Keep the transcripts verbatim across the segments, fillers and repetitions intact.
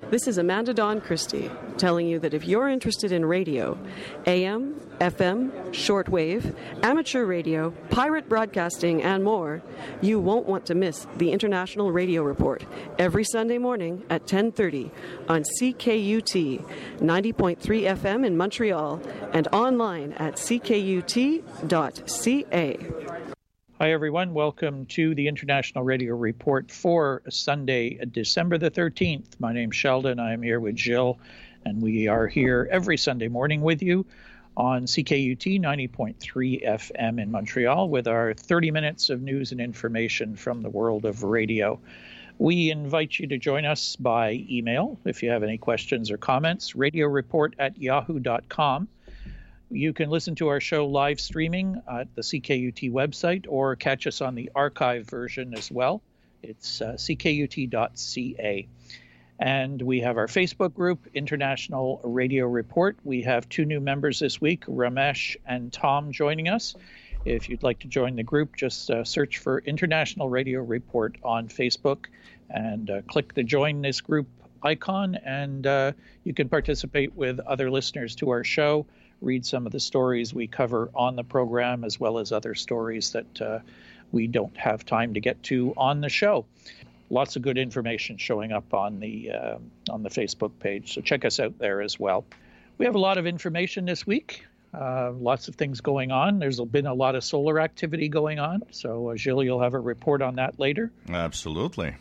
This is Amanda Dawn Christie telling you that if you're interested in radio, A M, F M, shortwave, amateur radio, pirate broadcasting, and more, you won't want to miss the International Radio Report every Sunday morning at ten thirty on C K U T ninety point three F M in Montreal and online at c k u t dot c a. Hi, everyone. Welcome to the International Radio Report for Sunday, December the thirteenth. My name's Sheldon. I'm here with Jill, and we are here every Sunday morning with you on C K U T ninety point three F M in Montreal with our thirty minutes of news and information from the world of radio. We invite you to join us by email if you have any questions or comments, radio report at yahoo dot com. You can listen to our show live streaming at the C K U T website or catch us on the archive version as well. It's uh, c k u t dot c a. And we have our Facebook group, International Radio Report. We have two new members this week, Ramesh and Tom, joining us. If you'd like to join the group, just uh, search for International Radio Report on Facebook and uh, click the Join This Group icon, and uh, you can participate with other listeners to our show, read some of the stories we cover on the program, as well as other stories that uh, we don't have time to get to on the show. Lots of good information showing up on the uh, on the Facebook page, so check us out there as well. We have a lot of information this week, uh, lots of things going on. There's been a lot of solar activity going on, so uh, Gilles, you'll have a report on that later. Absolutely.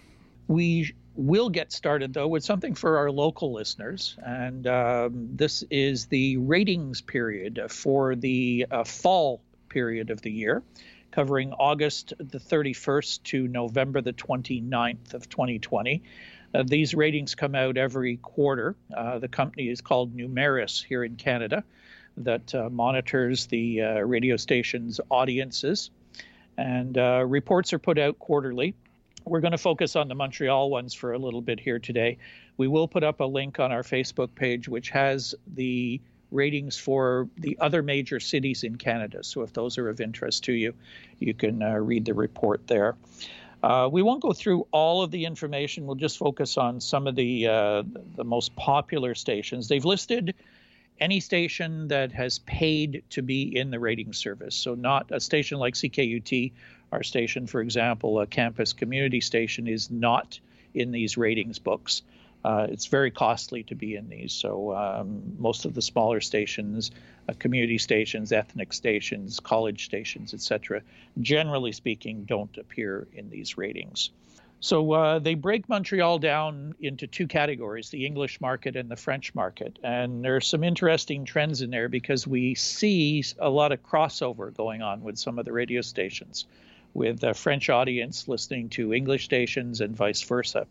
We We'll get started, though, with something for our local listeners, and um, this is the ratings period for the uh, fall period of the year, covering August the thirty-first to November the twenty-ninth of twenty twenty. Uh, these ratings come out every quarter. Uh, the company is called Numeris here in Canada, that uh, monitors the uh, radio station's audiences, and uh, reports are put out quarterly. We're going to focus on the Montreal ones for a little bit here today. We will put up a link on our Facebook page, which has the ratings for the other major cities in Canada. So if those are of interest to you, you can uh, read the report there. Uh, we won't go through all of the information. We'll just focus on some of the uh, the most popular stations. They've listed any station that has paid to be in the rating service. So not a station like C K U T. Our station, for example, a campus community station, is not in these ratings books. Uh, it's very costly to be in these. So um, most of the smaller stations, uh, community stations, ethnic stations, college stations, et cetera, generally speaking, don't appear in these ratings. So uh, they break Montreal down into two categories, the English market and the French market. And there are some interesting trends in there because we see a lot of crossover going on with some of the radio stations, with a French audience listening to English stations and vice versa.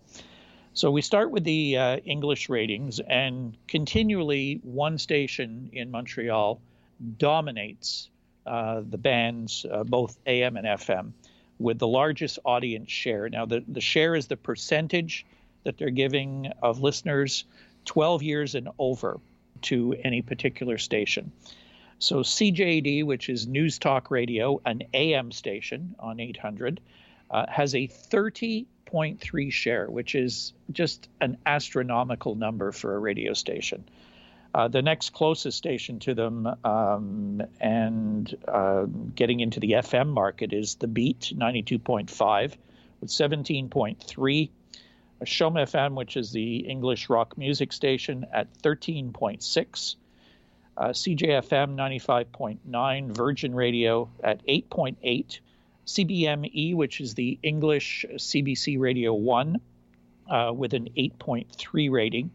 So we start with the uh, English ratings, and continually one station in Montreal dominates uh, the bands, uh, both A M and F M, with the largest audience share. Now, the, the share is the percentage that they're giving of listeners twelve years and over to any particular station. So C J D, which is News Talk Radio, an A M station on eight hundred, uh, has a thirty point three share, which is just an astronomical number for a radio station. Uh, the next closest station to them um, and uh, getting into the F M market is The Beat, ninety-two point five, with seventeen point three. Shom F M, which is the English rock music station, at thirteen point six. Uh, C J F M ninety-five point nine, Virgin Radio at eight point eight, C B M E, which is the English C B C Radio one, uh, with an eight point three rating,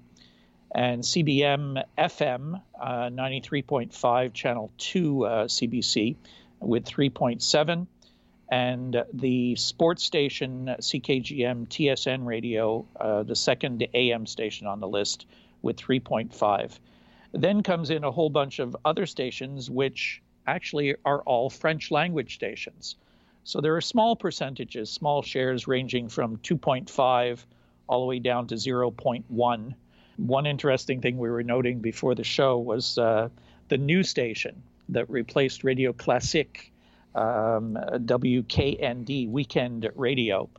and C B M F M uh, ninety-three point five, Channel two uh, C B C with three point seven, and the sports station C K G M T S N Radio, uh, the second A M station on the list, with three point five. Then comes in a whole bunch of other stations, which actually are all French language stations. So there are small percentages, small shares ranging from two point five all the way down to zero point one. One interesting thing we were noting before the show was uh, the new station that replaced Radio Classique, um, W K N D, Weekend Radio.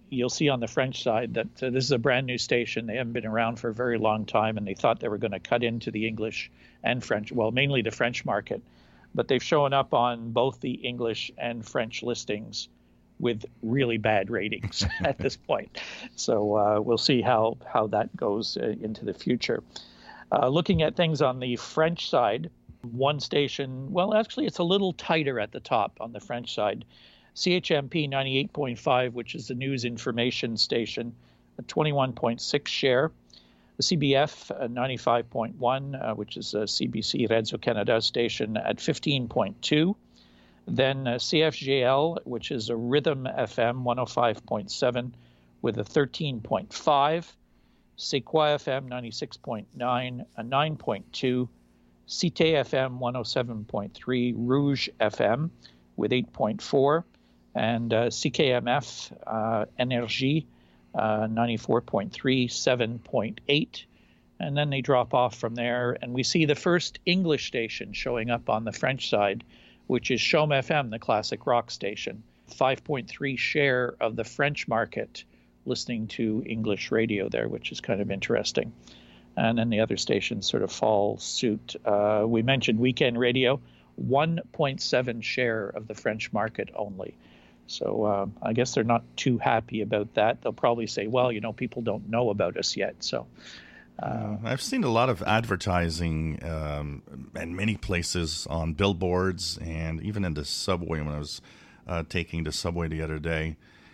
you'll see on the French side that uh, this is a brand new station. They haven't been around for a very long time, and they thought they were going to cut into the English and French, well, mainly the French market. But they've shown up on both the English and French listings with really bad ratings at this point. So uh, we'll see how, how that goes uh, into the future. Uh, looking at things on the French side, one station, well, actually, it's a little tighter at the top on the French side. C H M P ninety-eight point five, which is the news information station, a twenty-one point six share. The C B F uh, ninety-five point one, uh, which is a C B C Radio-Canada station, at fifteen point two. Then uh, C F J L, which is a Rhythm F M one oh five point seven, with a thirteen point five. C'est Quoi F M ninety-six point nine, a nine point two. Cité F M one oh seven point three, Rouge F M with eight point four. And uh, C K M F uh, Énergie uh, ninety-four point three, seven point eight. And then they drop off from there. And we see the first English station showing up on the French side, which is Chaume F M, the classic rock station. five point three share of the French market listening to English radio there, which is kind of interesting. And then the other stations sort of fall suit. Uh, we mentioned Weekend Radio, one point seven share of the French market only. So uh, I guess they're not too happy about that. They'll probably say, well, you know, people don't know about us yet. So uh, I've seen a lot of advertising um, in many places on billboards and even in the subway when I was uh, taking the subway the other day.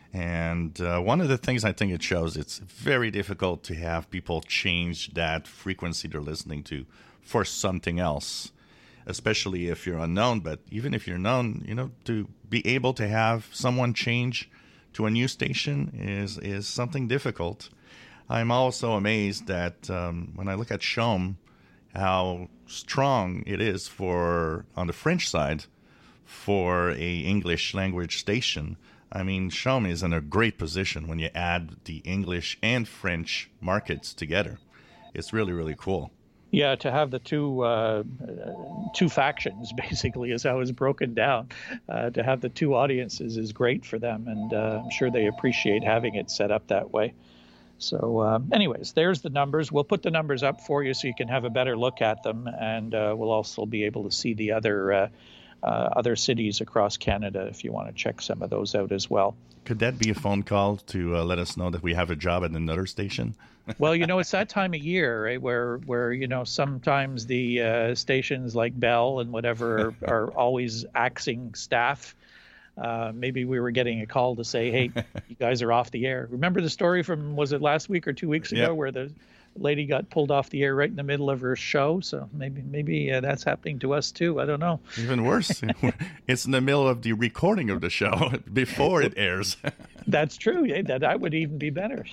And uh, one of the things I think it shows, it's very difficult to have people change that frequency they're listening to for something else, especially if you're unknown. But even if you're known, you know, to be able to have someone change to a new station is is something difficult. I'm also amazed that um, when I look at Chaume, how strong it is for, on the French side, for a English language station. I mean, Chaume is in a great position when you add the English and French markets together. It's really, really cool. Yeah, to have the two uh, two factions, basically, is how it's broken down. Uh, to have the two audiences is great for them, and uh, I'm sure they appreciate having it set up that way. So uh, anyways, there's the numbers. We'll put the numbers up for you so you can have a better look at them, and uh, we'll also be able to see the other uh, uh, other cities across Canada if you want to check some of those out as well. Could that be a phone call to uh, let us know that we have a job at another station? Well, you know, it's that time of year, right, where, where you know, sometimes the uh, stations like Bell and whatever are, are always axing staff. Uh, maybe we were getting a call to say, hey, you guys are off the air. Remember the story from, was it last week or two weeks ago, yep. where the lady got pulled off the air right in the middle of her show? So maybe maybe uh, that's happening to us too. I don't know. Even worse, it's in the middle of the recording of the show before it airs. That's true. Yeah, that, that would even be better.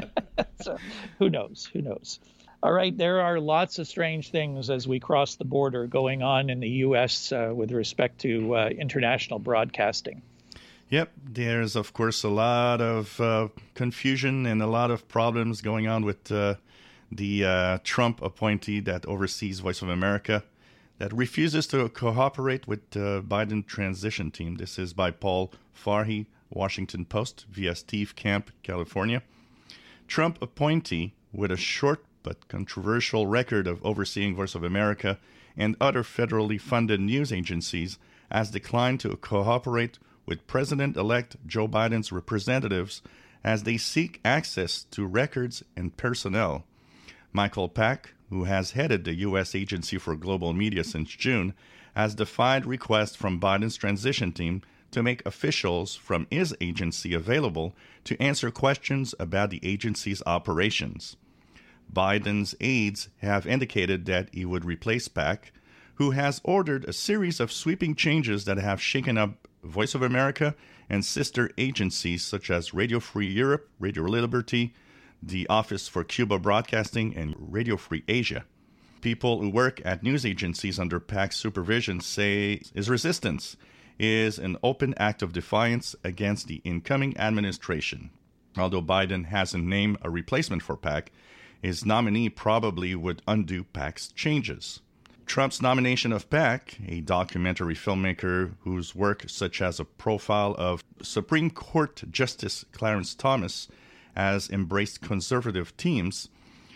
So who knows? Who knows? All right, there are lots of strange things as we cross the border going on in the U S uh, with respect to uh, international broadcasting. Yep, there's, of course, a lot of uh, confusion and a lot of problems going on with uh, the uh, Trump appointee that oversees Voice of America that refuses to cooperate with the Biden transition team. This is by Paul Farhi, Washington Post, via Steve Camp, California. Trump appointee with a short but controversial record of overseeing Voice of America and other federally funded news agencies has declined to cooperate with President-elect Joe Biden's representatives as they seek access to records and personnel. Michael Pack, who has headed the U S Agency for Global Media since June, has defied requests from Biden's transition team to make officials from his agency available to answer questions about the agency's operations. Biden's aides have indicated that he would replace Pack, who has ordered a series of sweeping changes that have shaken up Voice of America and sister agencies such as Radio Free Europe, Radio Liberty, the Office for Cuba Broadcasting, and Radio Free Asia. People who work at news agencies under Pack's supervision say his resistance is an open act of defiance against the incoming administration. Although Biden hasn't named a replacement for Pack, his nominee probably would undo Pack's changes. Trump's nomination of Pak, a documentary filmmaker whose work, such as a profile of Supreme Court Justice Clarence Thomas, has embraced conservative themes,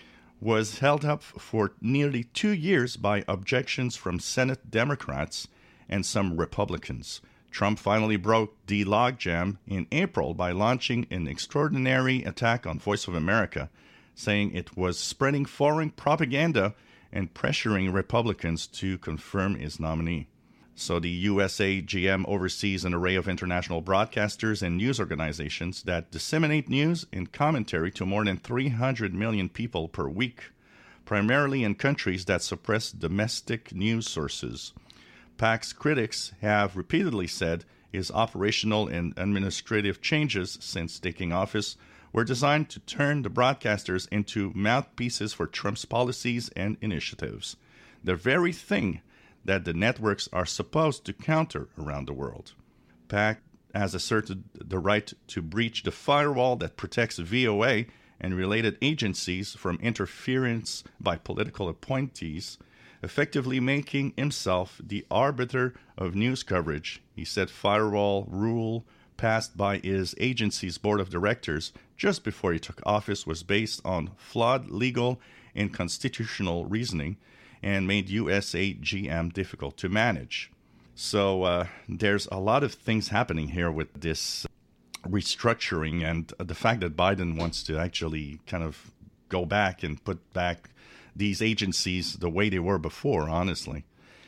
was held up for nearly two years by objections from Senate Democrats and some Republicans. Trump finally broke the logjam in April by launching an extraordinary attack on Voice of America, saying it was spreading foreign propaganda and pressuring Republicans to confirm his nominee. So the U S A G M oversees an array of international broadcasters and news organizations that disseminate news and commentary to more than three hundred million people per week, primarily in countries that suppress domestic news sources. Pak's critics have repeatedly said his operational and administrative changes since taking office were designed to turn the broadcasters into mouthpieces for Trump's policies and initiatives, the very thing that the networks are supposed to counter around the world. Pak has asserted the right to breach the firewall that protects V O A and related agencies from interference by political appointees, effectively making himself the arbiter of news coverage. He said firewall rule passed by his agency's board of directors just before he took office was based on flawed legal and constitutional reasoning and made U S A G M difficult to manage. So uh, there's a lot of things happening here with this restructuring and the fact that Biden wants to actually kind of go back and put back these agencies the way they were before, honestly.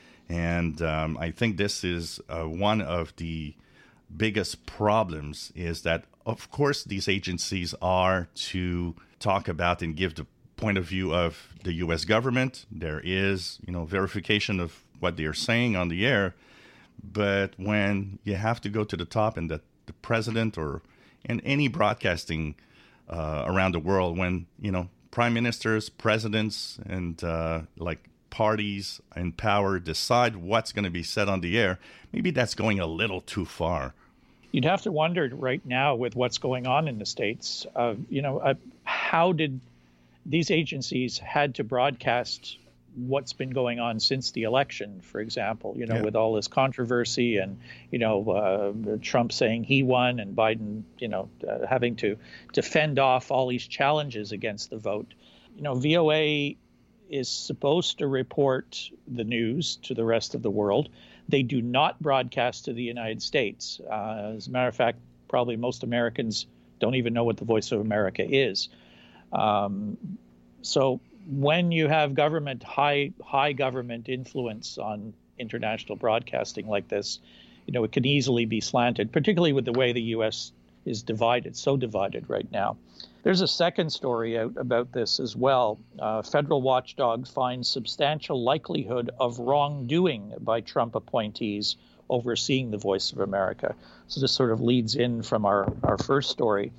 And um, I think this is uh, one of the biggest problems is that, of course, these agencies are to talk about and give the point of view of the U S government. There is, you know, verification of what they are saying on the air. But when you have to go to the top and that the president or in any broadcasting uh, around the world, when, you know, prime ministers, presidents, and uh, like parties in power decide what's going to be said on the air, maybe that's going a little too far. You'd have to wonder right now with what's going on in the States, uh, you know, uh, how did these agencies had to broadcast what's been going on since the election, for example, you know, yeah. with all this controversy and, you know, uh, Trump saying he won and Biden, you know, uh, having to, to fend off all these challenges against the vote. You know, V O A is supposed to report the news to the rest of the world. They do not broadcast to the United States. Uh, as a matter of fact, probably most Americans don't even know what the Voice of America is. Um, so when you have government, high high government influence on international broadcasting like this, you know, it can easily be slanted, particularly with the way the U S is divided, so divided right now. There's a second story out about this as well. Uh, federal watchdogs find substantial likelihood of wrongdoing by Trump appointees overseeing the Voice of America. So this sort of leads in from our, our first story.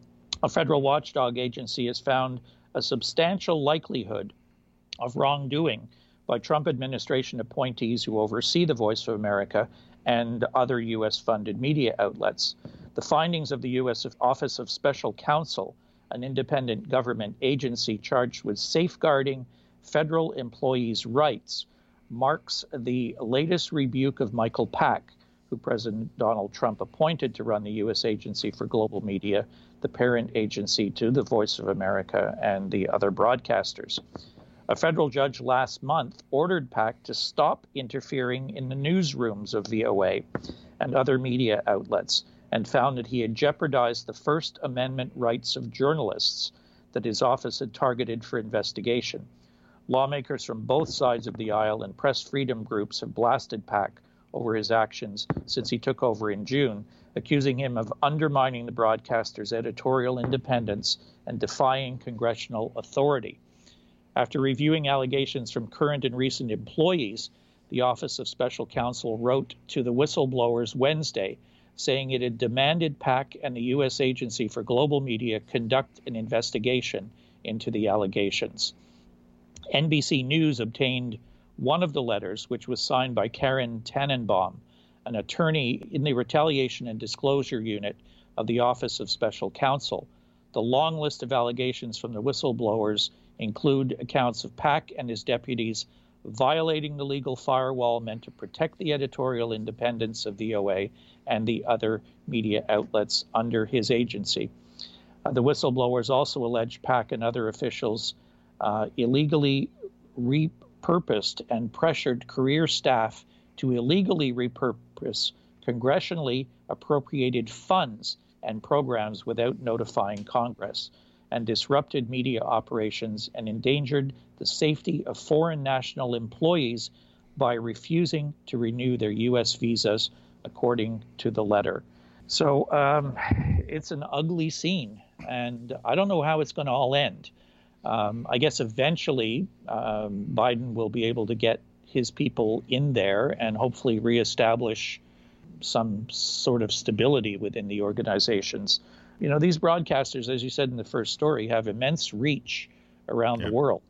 A federal watchdog agency has found a substantial likelihood of wrongdoing by Trump administration appointees who oversee the Voice of America and other U S-funded media outlets. The findings of the U S Office of Special Counsel, an independent government agency charged with safeguarding federal employees' rights, marks the latest rebuke of Michael Pak, who President Donald Trump appointed to run the U S Agency for Global Media, the parent agency to the Voice of America and the other broadcasters. A federal judge last month ordered Pak to stop interfering in the newsrooms of V O A and other media outlets, and found that he had jeopardized the First Amendment rights of journalists that his office had targeted for investigation. Lawmakers from both sides of the aisle and press freedom groups have blasted Pak over his actions since he took over in June, accusing him of undermining the broadcaster's editorial independence and defying congressional authority. After reviewing allegations from current and recent employees, the Office of Special Counsel wrote to the whistleblowers Wednesday, saying it had demanded Pak and the U S Agency for Global Media conduct an investigation into the allegations. N B C News obtained one of the letters, which was signed by Karen Tannenbaum, an attorney in the Retaliation and Disclosure Unit of the Office of Special Counsel. The long list of allegations from the whistleblowers include accounts of Pak and his deputies violating the legal firewall meant to protect the editorial independence of V O A and the other media outlets under his agency. Uh, the whistleblowers also alleged PAC and other officials uh, illegally repurposed and pressured career staff to illegally repurpose congressionally appropriated funds and programs without notifying Congress, and disrupted media operations and endangered the safety of foreign national employees by refusing to renew their U S visas, according to the letter. So um, it's an ugly scene, and I don't know how it's going to all end. Um, I guess eventually um, Biden will be able to get his people in there and hopefully reestablish some sort of stability within the organizations. You know, these broadcasters, as you said in the first story, have immense reach around yeah. the world.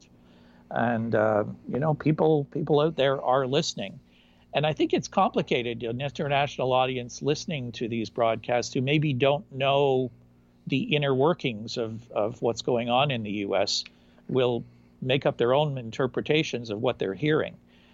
And, uh, you know, people people out there are listening. And I think it's complicated, an international audience listening to these broadcasts who maybe don't know the inner workings of, of what's going on in the U S will make up their own interpretations of what they're hearing.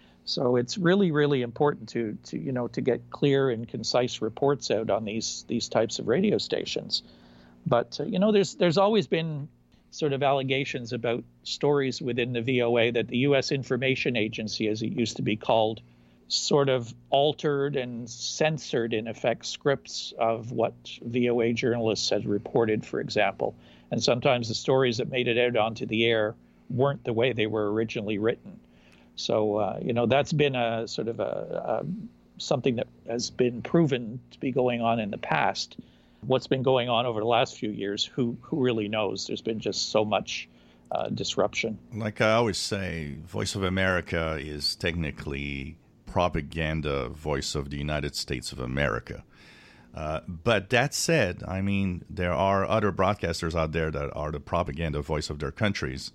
So it's really, really important to, to you know, to get clear and concise reports out on these these types of radio stations. But, uh, you know, there's there's always been sort of allegations about stories within the V O A that the U S Information Agency, as it used to be called, sort of altered and censored, in effect, scripts of what V O A journalists had reported, for example. And sometimes the stories that made it out onto the air weren't the way they were originally written. So, uh, you know, that's been a sort of a, a something that has been proven to be going on in the past. What's been going on over the last few years, who who really knows? There's been just so much uh, disruption. Like I always say, Voice of America is technically propaganda voice of the United States of America. Uh, but that said, I mean, there are other broadcasters out there that are the propaganda voice of their countries.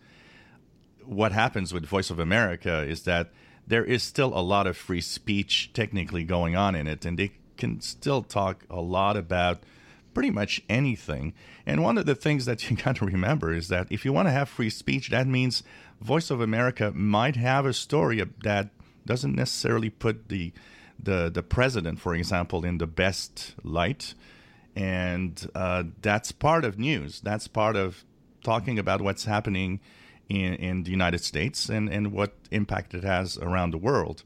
What happens with Voice of America is that there is still a lot of free speech technically going on in it, and they can still talk a lot about pretty much anything. And one of the things that you got to remember is that if you want to have free speech, that means Voice of America might have a story that doesn't necessarily put the the the president, for example, in the best light. And uh, that's part of news. That's part of talking about what's happening in, in the United States and, and what impact it has around the world.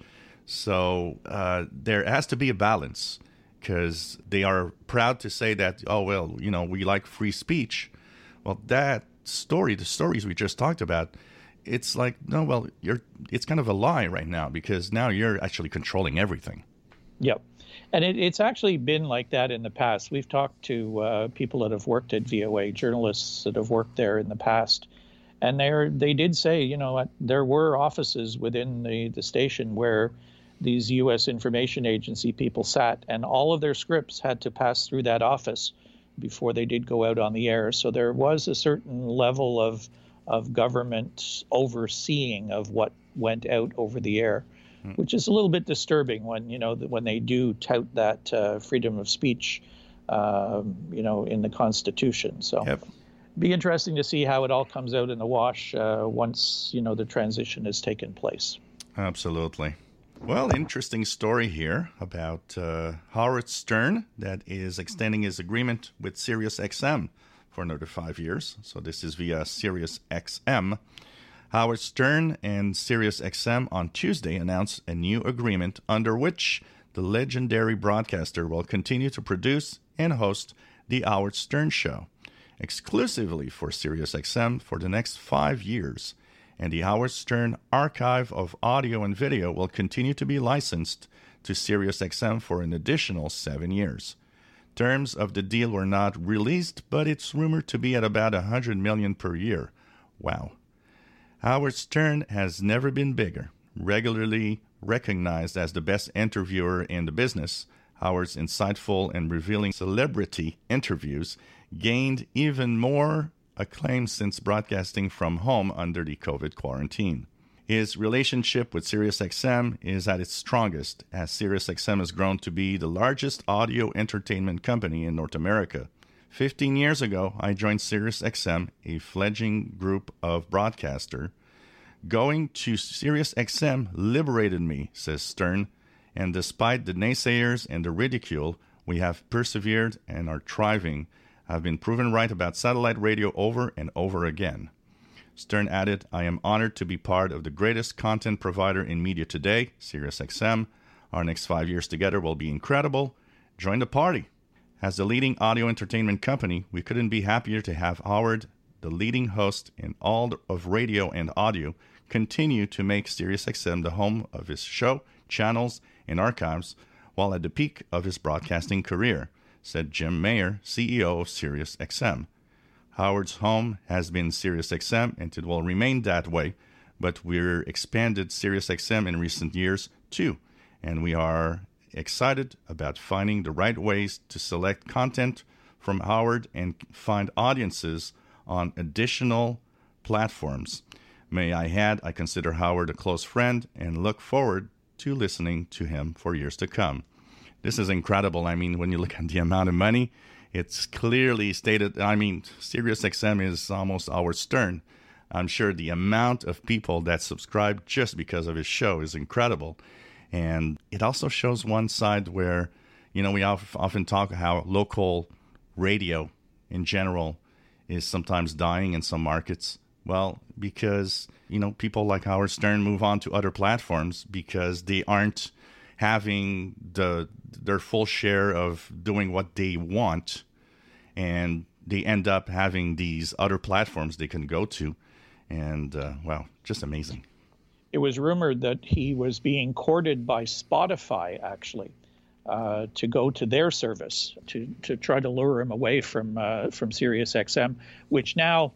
So uh, there has to be a balance, because they are proud to say that, oh, well, you know, we like free speech. Well, that story, the stories we just talked about, it's like, no, well, you're. It's kind of a lie right now, because now you're actually controlling everything. Yep. And it, it's actually been like that in the past. We've talked to uh, people that have worked at V O A, journalists that have worked there in the past. And they they did say, you know, there were offices within the, the station where these U S Information Agency people sat, and all of their scripts had to pass through that office before they did go out on the air. So there was a certain level of of government overseeing of what went out over the air, mm. which is a little bit disturbing when, you know, when they do tout that uh, freedom of speech, um, you know, in the Constitution. So yep. Be interesting to see how it all comes out in the wash uh, once, you know, the transition has taken place. Absolutely. Well, interesting story here about uh, Howard Stern that is extending his agreement with SiriusXM for another five years. So this is via SiriusXM. Howard Stern and SiriusXM on Tuesday announced a new agreement under which the legendary broadcaster will continue to produce and host the Howard Stern Show exclusively for SiriusXM for the next five years. And the Howard Stern archive of audio and video will continue to be licensed to SiriusXM for an additional seven years. Terms of the deal were not released, but it's rumored to be at about one hundred million dollars per year. Wow. Howard Stern has never been bigger. Regularly recognized as the best interviewer in the business, Howard's insightful and revealing celebrity interviews gained even more acclaim since broadcasting from home under the COVID quarantine. His relationship with SiriusXM is at its strongest, as SiriusXM has grown to be the largest audio entertainment company in North America. Fifteen years ago, I joined SiriusXM, a fledgling group of broadcasters Going to Sirius X M liberated me, says Stern, and despite the naysayers and the ridicule, we have persevered and are thriving. I've been proven right about satellite radio over and over again. Stern added, I am honored to be part of the greatest content provider in media today, Sirius X M. Our next five years together will be incredible. Join the party. As the leading audio entertainment company, we couldn't be happier to have Howard, the leading host in all of radio and audio, continue to make Sirius X M the home of his show, channels, and archives, while at the peak of his broadcasting career, said Jim Mayer, C E O of Sirius X M. Howard's home has been Sirius X M, and it will remain that way, but we're expanded Sirius X M in recent years, too, and we are excited about finding the right ways to select content from Howard and find audiences on additional platforms. May I add, I consider Howard a close friend and look forward to listening to him for years to come. This is incredible. I mean, when you look at the amount of money, it's clearly stated. I mean, Sirius X M is almost Howard Stern. I'm sure the amount of people that subscribe just because of his show is incredible. And it also shows one side where, you know, we often talk how local radio in general is sometimes dying in some markets. Well, because, you know, people like Howard Stern move on to other platforms because they aren't having the their full share of doing what they want, and they end up having these other platforms they can go to. And, uh, wow, just amazing. It was rumored that he was being courted by Spotify, actually, uh, to go to their service, to, to try to lure him away from uh, from Sirius X M, which now,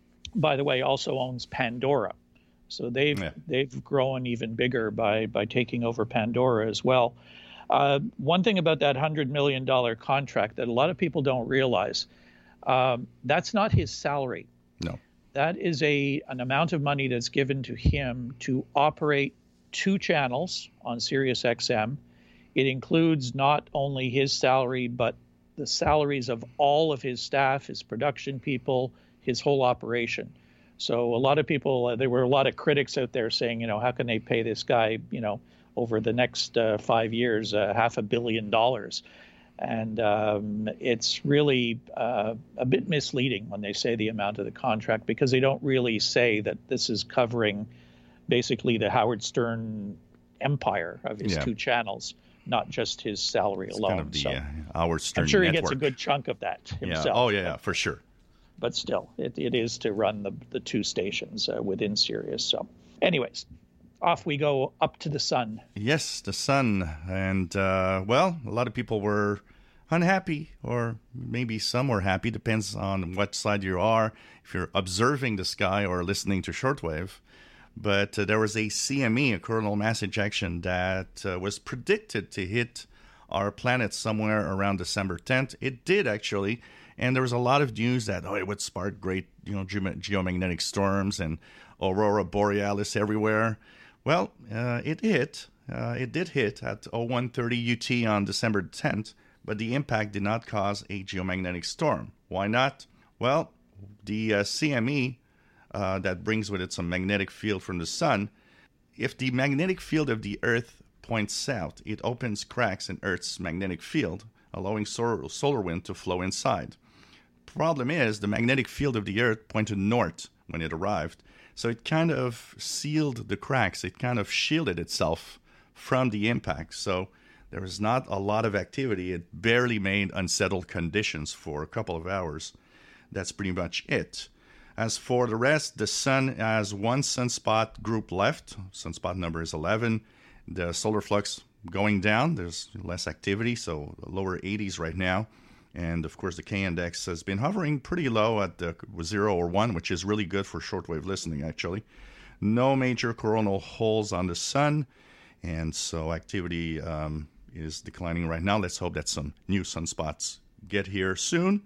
by the way, also owns Pandora. So they've yeah. they've grown even bigger by by taking over Pandora as well. Uh, one thing about that one hundred million dollars contract that a lot of people don't realize, um, that's not his salary. No. That is a an amount of money that's given to him to operate two channels on Sirius X M. It includes not only his salary, but the salaries of all of his staff, his production people, his whole operation. So a lot of people, uh, there were a lot of critics out there saying, you know, how can they pay this guy, you know, over the next uh, five years, uh, half a billion dollars? And um, it's really uh, a bit misleading when they say the amount of the contract, because they don't really say that this is covering basically the Howard Stern empire of his yeah. two channels, not just his salary it's alone. Kind of the so uh, Howard Stern I'm sure network. He gets a good chunk of that himself. Yeah. Oh, yeah, yeah, for sure. But still, it, it is to run the, the two stations uh, within Sirius. So anyways, off we go up to the sun. Yes, the sun. And, uh, well, a lot of people were unhappy, or maybe some were happy. Depends on what side you are, if you're observing the sky or listening to shortwave. But uh, there was a C M E, a coronal mass ejection, that uh, was predicted to hit our planet somewhere around December tenth. It did, actually. And there was a lot of news that, oh, it would spark great, you know, ge- geomagnetic storms and aurora borealis everywhere. Well, uh, it hit. Uh, it did hit at oh one thirty U T on December tenth, but the impact did not cause a geomagnetic storm. Why not? Well, the uh, C M E uh, that brings with it some magnetic field from the sun, if the magnetic field of the Earth points south, it opens cracks in Earth's magnetic field, allowing solar, solar wind to flow inside. Problem is, the magnetic field of the Earth pointed north when it arrived, so it kind of sealed the cracks. It kind of shielded itself from the impact, so there was not a lot of activity. It barely made unsettled conditions for a couple of hours. That's pretty much it. As for the rest, the sun has one sunspot group left. Sunspot number is eleven. The solar flux going down. There's less activity, so lower eighties right now. And, of course, the K-index has been hovering pretty low at the zero or one, which is really good for shortwave listening, actually. No major coronal holes on the sun, and so activity um, is declining right now. Let's hope that some new sunspots get here soon.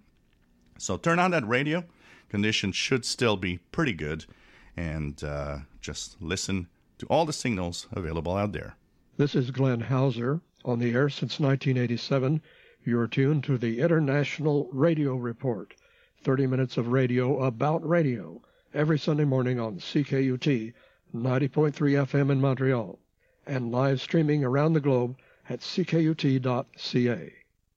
So turn on that radio. Conditions should still be pretty good, and uh, just listen to all the signals available out there. This is Glenn Hauser, on the air since nineteen eighty-seven. You're tuned to the International Radio Report, thirty minutes of radio about radio, every Sunday morning on C K U T ninety point three F M in Montreal, and live streaming around the globe at c k u t dot c a.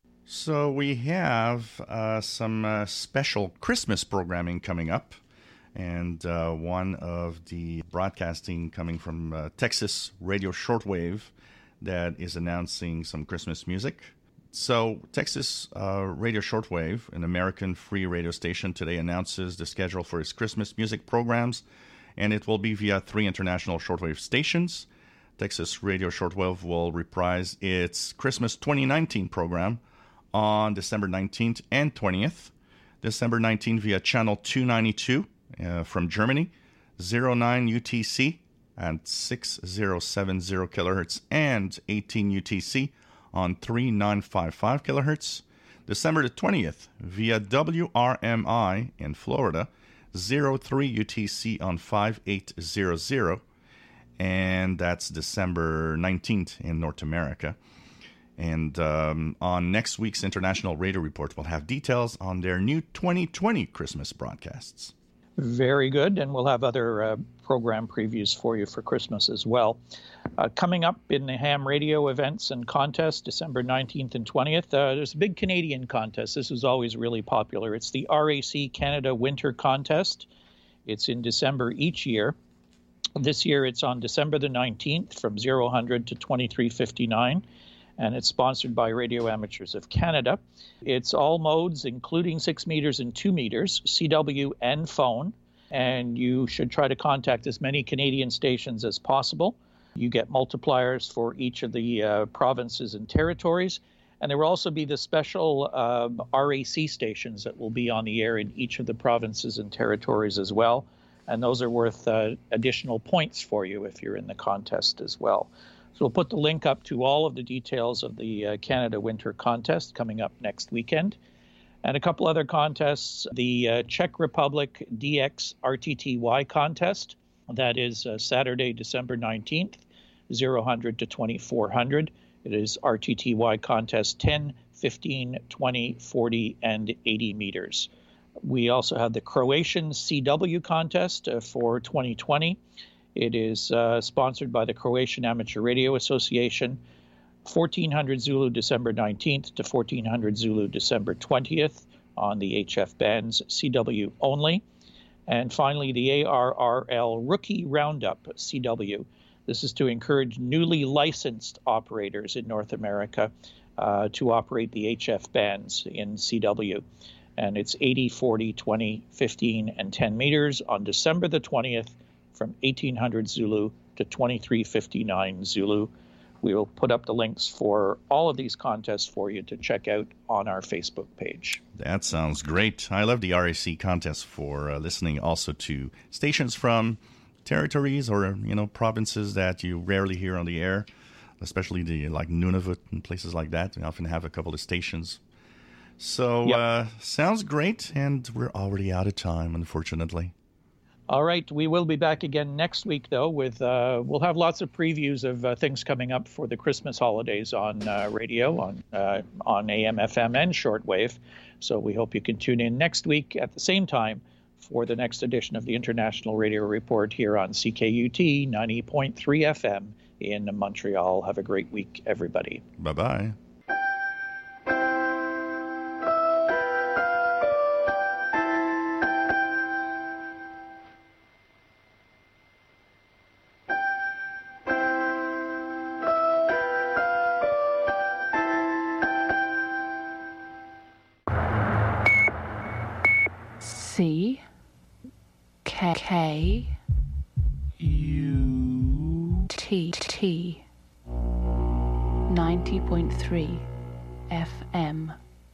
So we have uh, some uh, special Christmas programming coming up, and uh, one of the broadcasting coming from uh, Texas Radio Shortwave that is announcing some Christmas music. So Texas uh, Radio Shortwave, an American free radio station, today announces the schedule for its Christmas music programs, and it will be via three international shortwave stations. Texas Radio Shortwave will reprise its Christmas twenty nineteen program on December nineteenth and twentieth. December nineteenth via channel two ninety-two uh, from Germany, zero nine U T C at six thousand seventy kilohertz, and eighteen U T C on three thousand nine hundred fifty-five kilohertz. December the twentieth via W R M I in Florida, zero three U T C on five eight hundred, and that's December nineteenth in North America. And um, on next week's International Radio Report, we'll have details on their new twenty twenty Christmas broadcasts. Very good, and we'll have other uh, program previews for you for Christmas as well. Uh, coming up in the ham radio events and contests, December nineteenth and twentieth, uh, there's a big Canadian contest. This is always really popular. It's the R A C Canada Winter Contest. It's in December each year. This year it's on December the nineteenth from zero hundred to twenty-three fifty-nine. And it's sponsored by Radio Amateurs of Canada. It's all modes, including six meters and two meters, C W and phone. And you should try to contact as many Canadian stations as possible. You get multipliers for each of the uh, provinces and territories. And there will also be the special um, R A C stations that will be on the air in each of the provinces and territories as well. And those are worth uh, additional points for you if you're in the contest as well. So we'll put the link up to all of the details of the uh, Canada Winter Contest coming up next weekend. And a couple other contests, the uh, Czech Republic D X R T T Y contest. That is uh, Saturday, December nineteenth, zero hundred to twenty-four hundred. It is R T T Y contest ten, fifteen, twenty, forty, and eighty meters. We also have the Croatian C W contest uh, for twenty twenty. It is uh, sponsored by the Croatian Amateur Radio Association, fourteen hundred Zulu December nineteenth to fourteen hundred Zulu December twentieth on the H F bands, C W only. And finally, the A R R L Rookie Roundup C W. This is to encourage newly licensed operators in North America uh, to operate the H F bands in C W. And it's eighty, forty, twenty, fifteen, and ten meters on December the twentieth from eighteen hundred Zulu to twenty-three fifty-nine Zulu. We will put up the links for all of these contests for you to check out on our Facebook page. That sounds great. I love the R A C contest for uh, listening also to stations from territories or, you know, provinces that you rarely hear on the air, especially the like Nunavut and places like that. We often have a couple of stations. So yep. uh, sounds great, and we're already out of time, unfortunately. All right, we will be back again next week, though, with uh, we'll have lots of previews of uh, things coming up for the Christmas holidays on uh, radio, on uh, on A M, F M, and shortwave. So we hope you can tune in next week at the same time for the next edition of the International Radio Report here on C K U T ninety point three F M in Montreal. Have a great week, everybody. Bye-bye. C K K U T T ninety point three F M.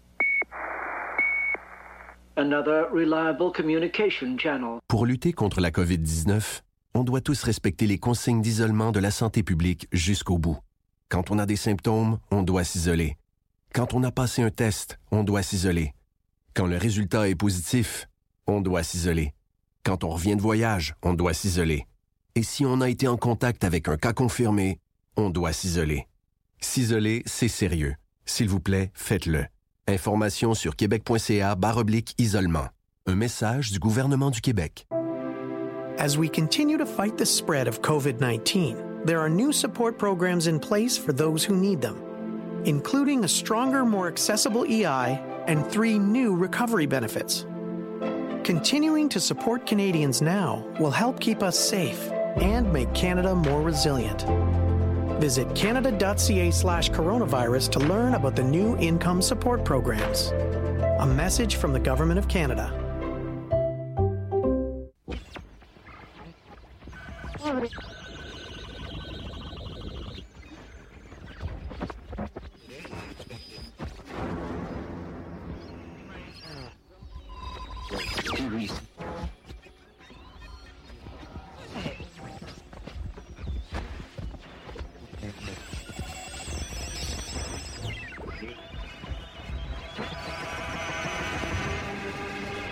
Another reliable communication channel. Pour lutter contre la covid dix-neuf, on doit tous respecter les consignes d'isolement de la santé publique jusqu'au bout. Quand on a des symptômes, on doit s'isoler. Quand on a passé un test, on doit s'isoler. Quand le résultat est positif, on doit s'isoler. Quand on revient de voyage, on doit s'isoler. Et si on a été en contact avec un cas confirmé, on doit s'isoler. S'isoler, c'est sérieux. S'il vous plaît, faites-le. Information sur québec point c a barre oblique isolement. Un message du gouvernement du Québec. As we continue to fight the spread of COVID nineteen, there are new support programs in place for those who need them, including a stronger, more accessible E I and three new recovery benefits. Continuing to support Canadians now will help keep us safe and make Canada more resilient. Visit canada.ca slash coronavirus to learn about the new income support programs. A message from the Government of Canada. Reason.